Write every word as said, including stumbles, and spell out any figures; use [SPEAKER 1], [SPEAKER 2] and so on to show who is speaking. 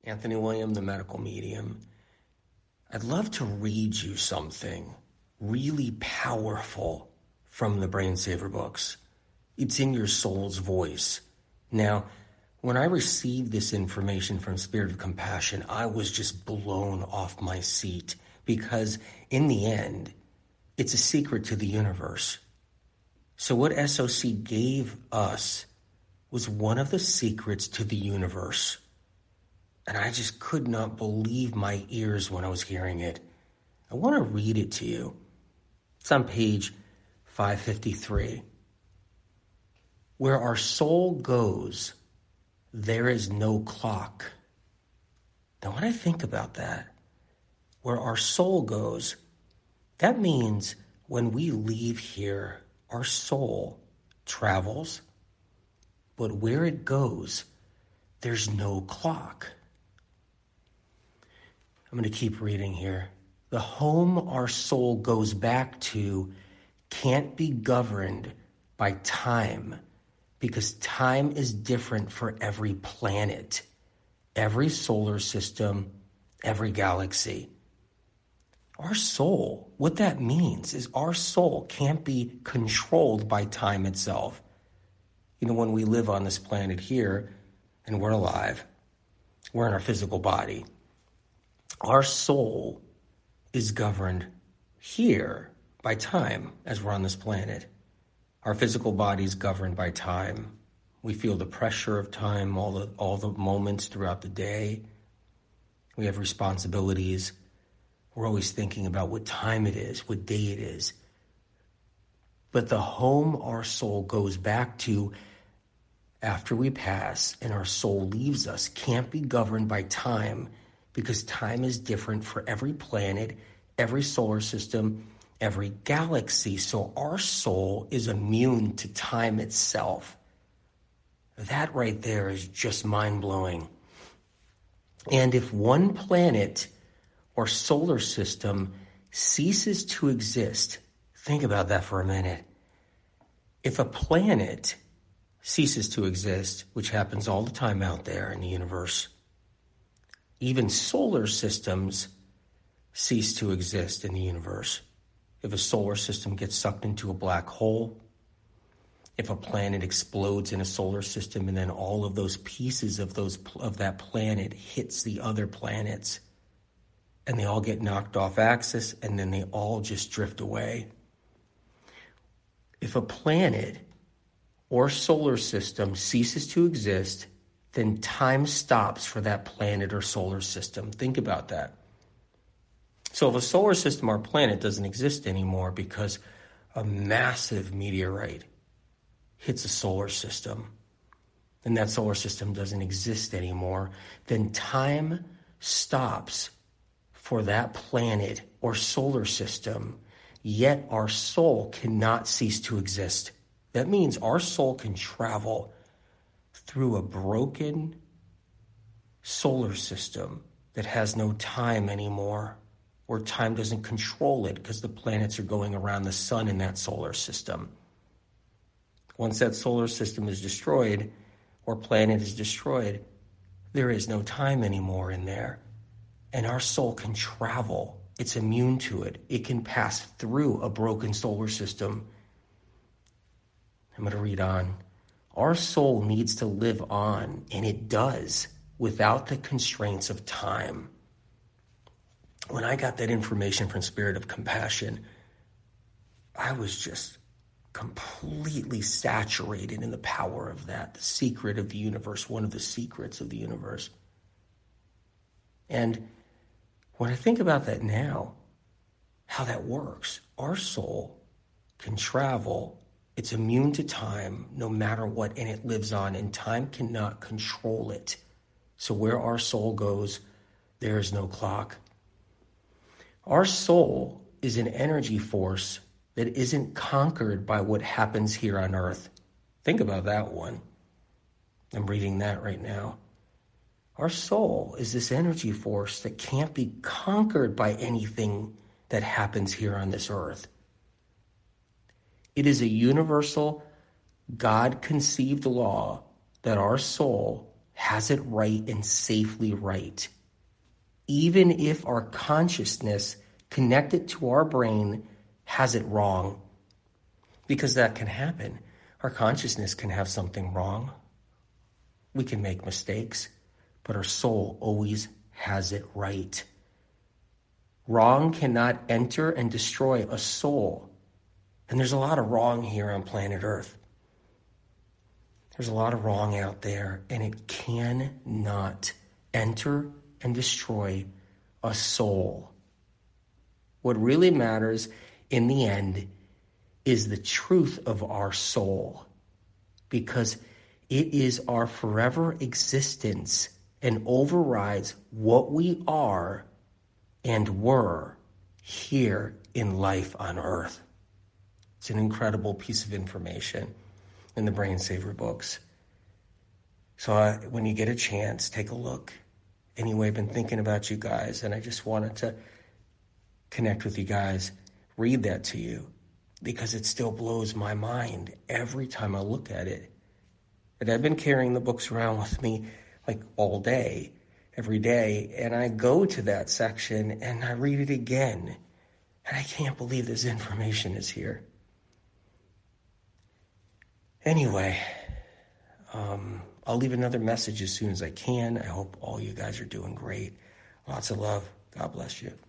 [SPEAKER 1] Anthony William, the medical medium. I'd love to read you something really powerful from the Brain Saver books. It's in your soul's voice. Now, when I received this information from Spirit of Compassion, I was just blown off my seat because in the end, it's a secret to the universe. So what S O C gave us was one of the secrets to the universe. And I just could not believe my ears when I was hearing it. I want to read it to you. It's on page five fifty-three. Where our soul goes, there is no clock. Now, when I think about that, where our soul goes, that means when we leave here, our soul travels, but where it goes, there's no clock. I'm going to keep reading here. The home our soul goes back to can't be governed by time because time is different for every planet, every solar system, every galaxy. Our soul, what that means is our soul can't be controlled by time itself. You know, when we live on this planet here and we're alive, we're in our physical body. Our soul is governed here by time as we're on this planet. Our physical body is governed by time. We feel the pressure of time, all the all the moments throughout the day. We have responsibilities. We're always thinking about what time it is, what day it is. But the home our soul goes back to after we pass and our soul leaves us can't be governed by time because time is different for every planet, every solar system, every galaxy. So our soul is immune to time itself. That right there is just mind-blowing. And if one planet or solar system ceases to exist, think about that for a minute. If a planet ceases to exist, which happens all the time out there in the universe, even solar systems cease to exist in the universe. If a solar system gets sucked into a black hole, if a planet explodes in a solar system and then all of those pieces of those of that planet hits the other planets and they all get knocked off axis and then they all just drift away. If a planet or solar system ceases to exist, then time stops for that planet or solar system. Think about that. So if a solar system or planet doesn't exist anymore because a massive meteorite hits a solar system and that solar system doesn't exist anymore, then time stops for that planet or solar system, yet our soul cannot cease to exist. That means our soul can travel through a broken solar system that has no time anymore, or time doesn't control it because the planets are going around the sun in that solar system. Once that solar system is destroyed or planet is destroyed, there is no time anymore in there. And our soul can travel. It's immune to it. It can pass through a broken solar system. I'm going to read on. Our soul needs to live on, and it does, without the constraints of time. When I got that information from Spirit of Compassion, I was just completely saturated in the power of that, the secret of the universe, one of the secrets of the universe. And when I think about that now, how that works, our soul can travel. It's immune to time no matter what, and it lives on, and time cannot control it. So where our soul goes, there is no clock. Our soul is an energy force that isn't conquered by what happens here on earth. Think about that one. I'm reading that right now. Our soul is this energy force that can't be conquered by anything that happens here on this earth. It is a universal, God-conceived law that our soul has it right and safely right. Even if our consciousness connected to our brain has it wrong, because that can happen. Our consciousness can have something wrong. We can make mistakes, but our soul always has it right. Wrong cannot enter and destroy a soul. And there's a lot of wrong here on planet Earth. There's a lot of wrong out there, and it cannot enter and destroy a soul. What really matters in the end is the truth of our soul, because it is our forever existence and overrides what we are and were here in life on Earth. It's an incredible piece of information in the Brain Saver books. So uh, when you get a chance, take a look. Anyway, I've been thinking about you guys, and I just wanted to connect with you guys, read that to you, because it still blows my mind every time I look at it. And I've been carrying the books around with me like all day, every day, and I go to that section and I read it again, and I can't believe this information is here. Anyway, um, I'll leave another message as soon as I can. I hope all you guys are doing great. Lots of love. God bless you.